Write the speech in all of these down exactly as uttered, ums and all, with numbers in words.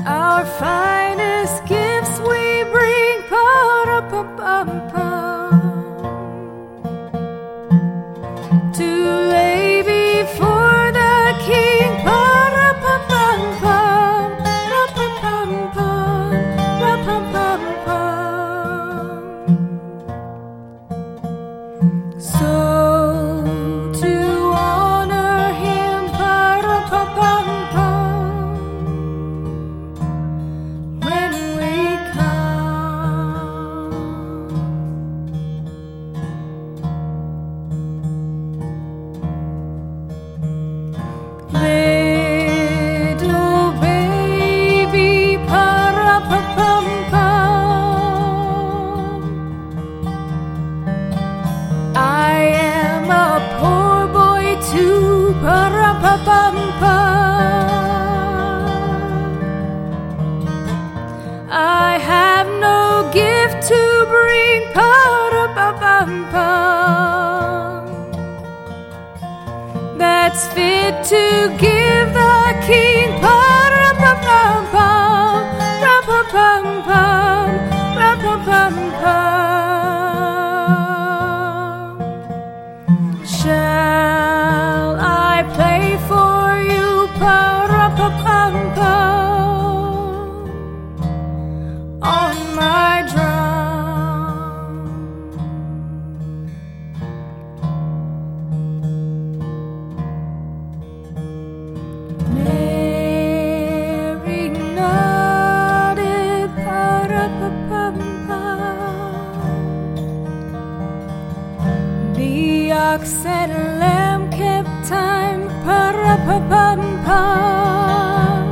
Our finest gifts we bring, pa-ra-pa-pam-pam, to lay before the King, pa-ra-pa-pam-pam, ra-pa-pam-pam, ra-pam-pam-pam. So to honor him, pa-ra-pa-pam-pam, when we come. Little baby, pa-ra-pa-pam-pam, I am a poor boy too, pa-ra-pa-pam-pam. I have no gift to bring, pa-ra-pa-pam-pam, that's fit to give the King, pa-ra-pa-pam-pam, ra-pa-pam-pam, ra-pa-pam-pam. Shall I play for you, pa-ra-pa-pam-pam, on my drum? Mary nodded, pa-ra-pa-pam-pam. The ox and lamb kept time, pa-ra-pa-pam-pam.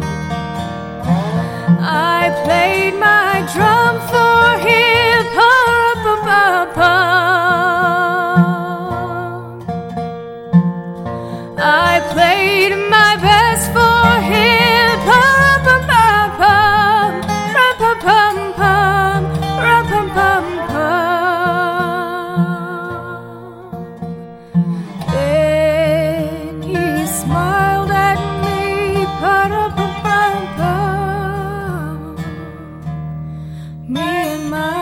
I played my drum for him, pa-ra-pa-pam-pam. I played my best for him, pa-ra-pa-pam-pam, ra-pa-pam-pam, ra-pam-pam-pam. Then he smiled at me, pa-ra-pa-pam-pam, me and my